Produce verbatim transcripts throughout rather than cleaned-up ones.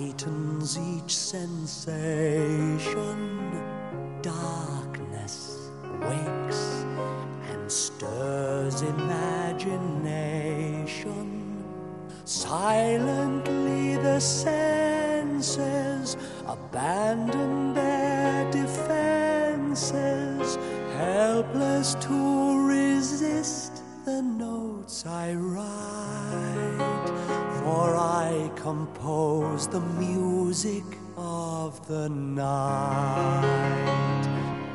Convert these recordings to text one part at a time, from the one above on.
lightens each sensation. Darkness wakes and stirs imagination. Silently the senses abandon their defenses, helpless to resist the notes I write, for I compose the music of the night.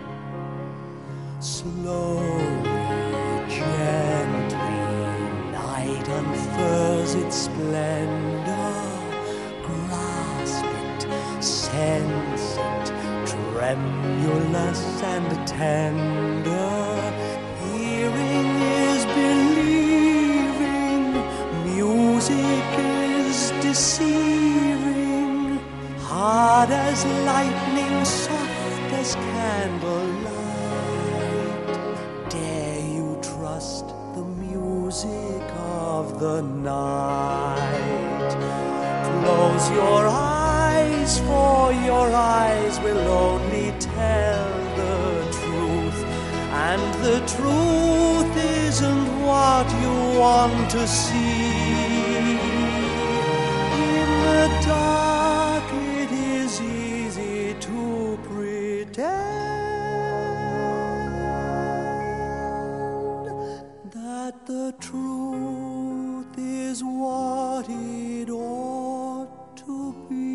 Slowly, gently, night unfurls its splendor. Grasp it, sense it, tremulous and tender. Hearing is believing, music is deceiving. Hard as lightning, soft as candlelight. Dare you trust the music of the night? Close your eyes, for your eyes will only tell the truth, and the truth isn't what you want to see. In the dark it is easy to pretend that the truth is what it ought to be.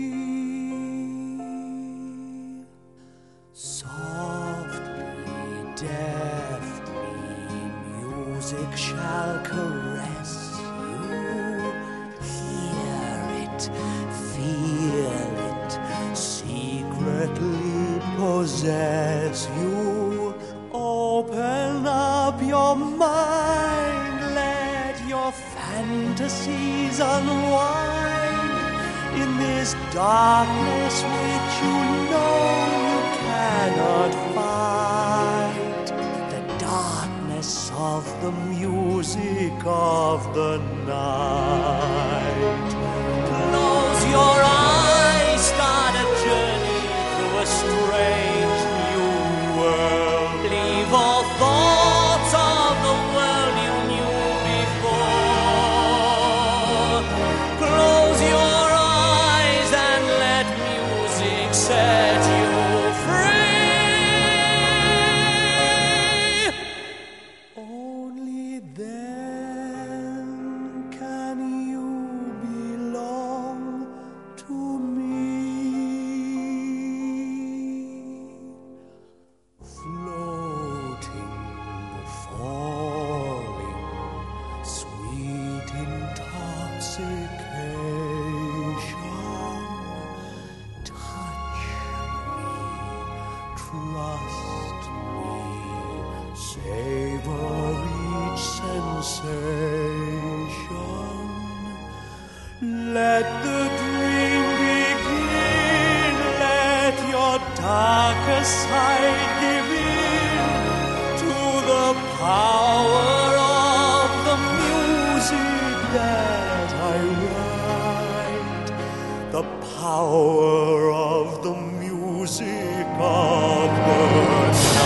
Softly, deftly, music shall caress you. Hear it, feel it, secretly possess you. Open up your mind, let your fantasies unwind in this darkness which you know you cannot fight. The darkness of the music of the night. Close your eyes, start a journey through a strange new world. Leave all thoughts of the world you knew before. Close your eyes and let music set you free. Only then can you belong to me. Floating, falling, sweet intoxication. Touch me, trust me, savor each sensation. Let the dream begin, let your darker side give in to the power of the music that I write. The power of the music of the